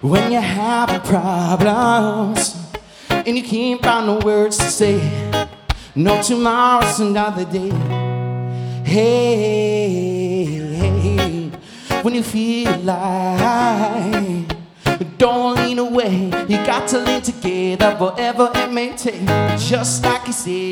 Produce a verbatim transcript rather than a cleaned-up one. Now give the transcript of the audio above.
when you're having problems and you can't find no words to say. No, tomorrow's another day. Hey, hey, when you feel like don't lean away, you got to lean together, whatever it may take. Just like he said.